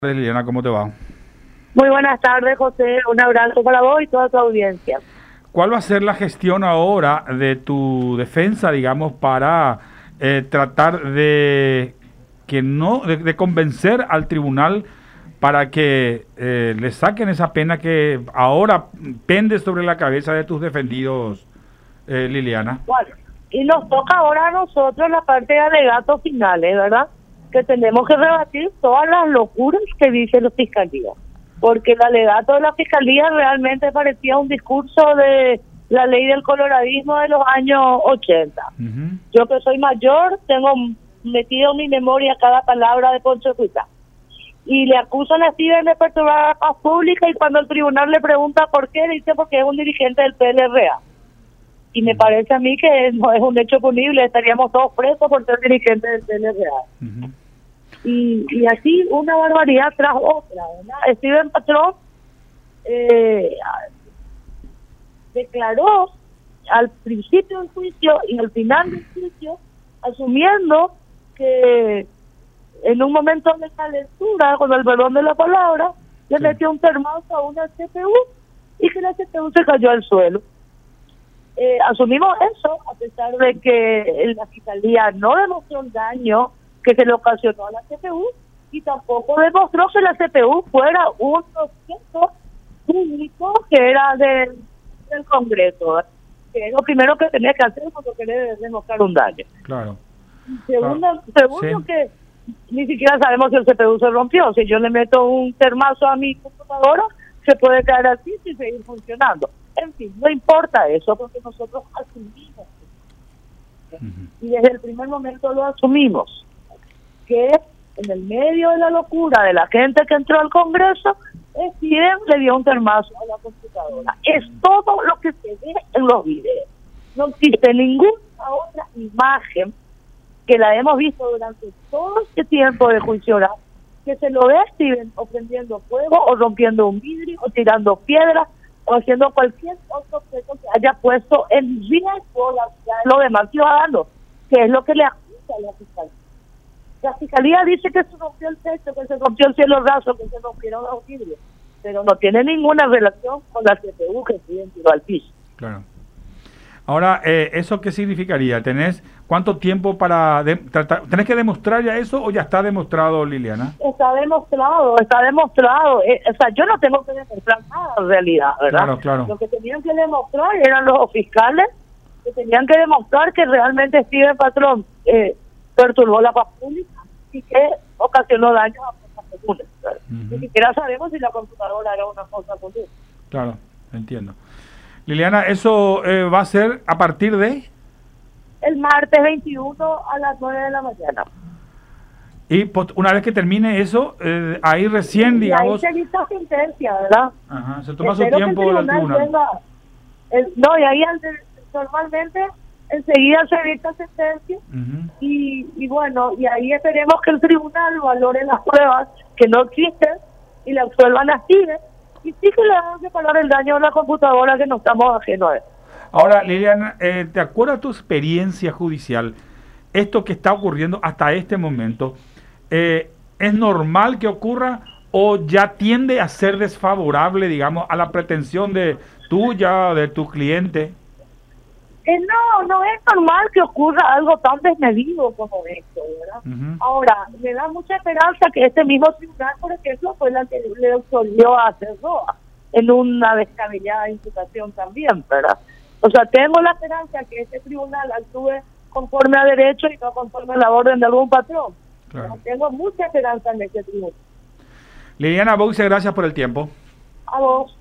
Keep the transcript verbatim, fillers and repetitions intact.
Liliana, ¿cómo te va? Muy buenas tardes, José. Un abrazo para vos y toda tu audiencia. ¿Cuál va a ser la gestión ahora de tu defensa, digamos, para eh, tratar de que no, de, de convencer al tribunal para que eh, le saquen esa pena que ahora pende sobre la cabeza de tus defendidos, eh, Liliana? Bueno, y nos toca ahora a nosotros la parte de alegatos finales, ¿verdad? Que tenemos que rebatir todas las locuras que dice la Fiscalía. Porque el alegato de la Fiscalía realmente parecía un discurso de la ley del coloradismo de los años ochenta. Uh-huh. Yo que soy mayor, tengo metido en mi memoria cada palabra de Poncho Cuita. Y le acusan a Steven de perturbar la paz pública, y cuando el tribunal le pregunta por qué, dice porque es un dirigente del P L R A. Y me parece a mí que no es un hecho punible, estaríamos todos presos por ser dirigentes del P L R A. Uh-huh. Y, y así una barbaridad tras otra, ¿verdad? Steven Patrón eh, declaró al principio del juicio y al final del juicio, asumiendo que en un momento de calentura, con el perdón de la palabra, le sí. metió un termazo a una C P U y que la C P U se cayó al suelo. Eh, asumimos eso, a pesar de que la Fiscalía no demostró el daño que se le ocasionó a la C P U y tampoco demostró que la C P U fuera un objeto público que era del, del Congreso, ¿verdad? Que es lo primero que tenía que hacer cuando quería demostrar un daño. Claro. Segundo, claro. segundo sí. que ni siquiera sabemos si el C P U se rompió. Si yo le meto un termazo a mi computadora, se puede caer así sin seguir funcionando. En fin, no importa eso porque nosotros asumimos. Uh-huh. Y desde el primer momento lo asumimos. Que en el medio de la locura de la gente que entró al Congreso, Steven le dio un termazo a la computadora. Es todo lo que se ve en los videos. No existe ninguna otra imagen que la hemos visto durante todo este tiempo de juicio oral, que se lo ve a Steven o prendiendo fuego, o rompiendo un vidrio, o tirando piedras, o haciendo cualquier otro objeto que haya puesto en riesgo la vida de los demás ciudadanos, que es lo que le acusa a la Fiscalía. La Fiscalía dice que se rompió el techo, que se rompió el cielo raso, que se rompieron los vidrios, pero no tiene ninguna relación con la C P U que Steven tiró al piso. Claro. Ahora, eh, ¿eso qué significaría? ¿Tenés cuánto tiempo para... De, tratar, ¿Tenés que demostrar ya eso o ya está demostrado, Liliana? Está demostrado, está demostrado. Eh, o sea, yo no tengo que demostrar nada en realidad, ¿verdad? Claro, claro. Lo que tenían que demostrar eran los fiscales, que tenían que demostrar que realmente Steven Patrón eh, perturbó la paz pública y que ocasionó daños a cosas comunes. Uh-huh. Ni siquiera sabemos si la computadora era una cosa común. Claro, entiendo. Liliana, ¿eso eh, va a ser a partir de? El martes veintiuno a las nueve de la mañana. Y una vez que termine eso, eh, ahí recién, y digamos... ahí se dicta sentencia, ¿verdad? Ajá, se toma su tiempo el tribunal. Venga, el, no, y ahí normalmente enseguida se dicta sentencia. Uh-huh. y, y bueno, y ahí esperemos que el tribunal valore las pruebas que no existen y le absuelvan a Steven. Y sí que le vamos a pagar el daño a la computadora, que no estamos ajenos a eso. Ahora, Liliana, eh, ¿te acuerdas tu experiencia judicial? Esto que está ocurriendo hasta este momento, eh, ¿es normal que ocurra o ya tiende a ser desfavorable, digamos, a la pretensión de tuya, de tu cliente? Eh, no, no es normal que ocurra algo tan desmedido como esto, ¿verdad? Uh-huh. Ahora, me da mucha esperanza que este mismo tribunal, por ejemplo, fue la que le absolvió a Cerroa en una descabellada imputación también, ¿verdad? O sea, tengo la esperanza que este tribunal actúe conforme a derecho y no conforme a la orden de algún patrón. Claro. Tengo mucha esperanza en este tribunal. Liliana Bouce, gracias por el tiempo. A vos.